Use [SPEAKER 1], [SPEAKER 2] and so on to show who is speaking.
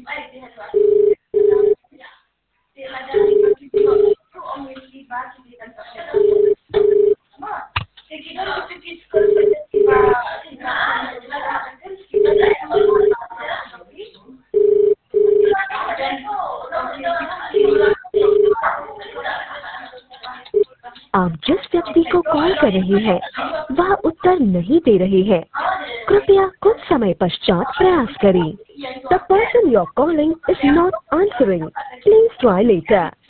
[SPEAKER 1] आप जिस व्यक्ति को कॉल कर रहे हैं वह उत्तर नहीं दे रहे हैं। कृपया कुछ समय पश्चात प्रयास करें। The person you're calling is not answering. Please try later.